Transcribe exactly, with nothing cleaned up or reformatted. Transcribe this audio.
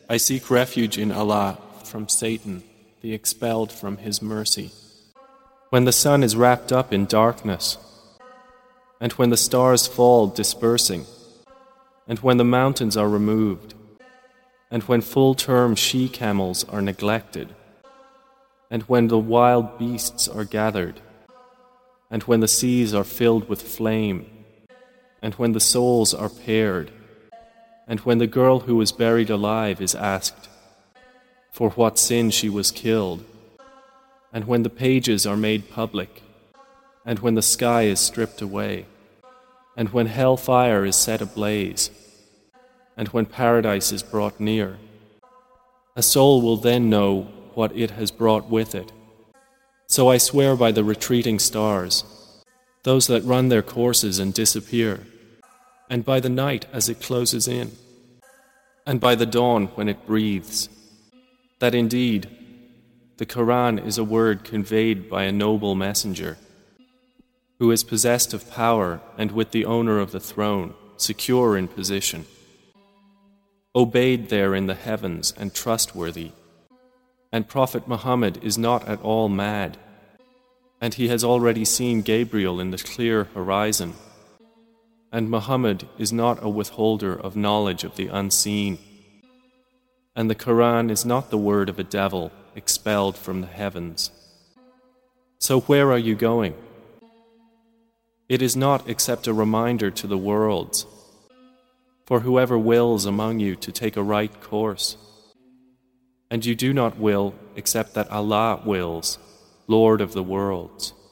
I seek refuge in Allah from Satan, the expelled from His mercy. When the sun is wrapped up in darkness, and when the stars fall dispersing, and when the mountains are removed, and when full-term she-camels are neglected, and when the wild beasts are gathered, and when the seas are filled with flame, and when the souls are paired, and when the girl who was buried alive is asked for what sin she was killed, and when the pages are made public, and when the sky is stripped away, and when hell-fire is set ablaze, and when paradise is brought near, a soul will then know what it has brought with it. So I swear by the retreating stars, those that run their courses and disappear, and by the night as it closes in, and by the dawn when it breathes, that indeed the Quran is a word conveyed by a noble messenger, who is possessed of power and with the owner of the throne, secure in position, obeyed there in the heavens and trustworthy. And Prophet Muhammad is not at all mad, and he has already seen Gabriel in the clear horizon, and Muhammad is not a withholder of knowledge of the unseen, and the Quran is not the word of a devil expelled from the heavens. So where are you going? It is not except a reminder to the worlds, for whoever wills among you to take a right course. And you do not will except that Allah wills, Lord of the worlds.